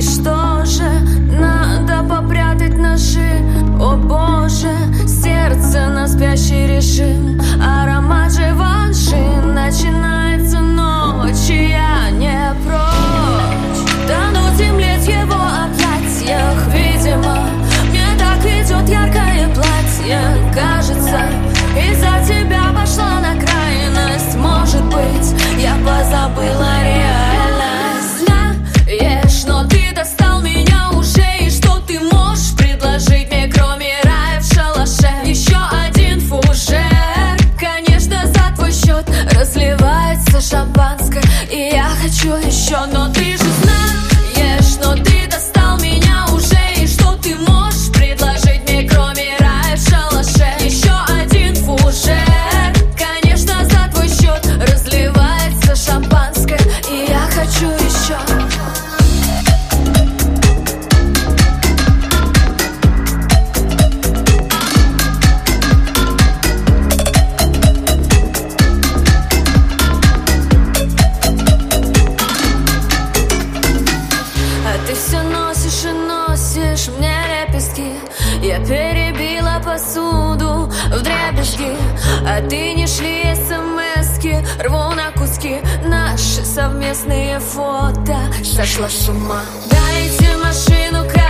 что же, надо попрятать ножи. О боже, сердце на спящий режим. Аромат живанши, начинается ночь, и я не прочь тонуть и млеть в его объятиях. Видимо, мне так идет яркое платье. Кажется, из-за тебя пошла на крайность. Может быть, я позабыла реальность. Знаешь, но ты достал меня уже. И что ты можешь предложить мне, кроме рая в шалаше? Еще один фужер, конечно, за твой счет разливается шампанское, и я хочу еще. Но ты же знаешь, но ты достал меня уже. И что ты можешь предложить мне, кроме рая в шалаше? Еще один фужер, конечно, за твой счет разливается шампанское, и я хочу еще. Ты все носишь и носишь мне лепестки. Я перебила посуду вдребезги, а ты не шли смски. Рву на куски наши совместные фото. Сошла с ума. Дайте машину.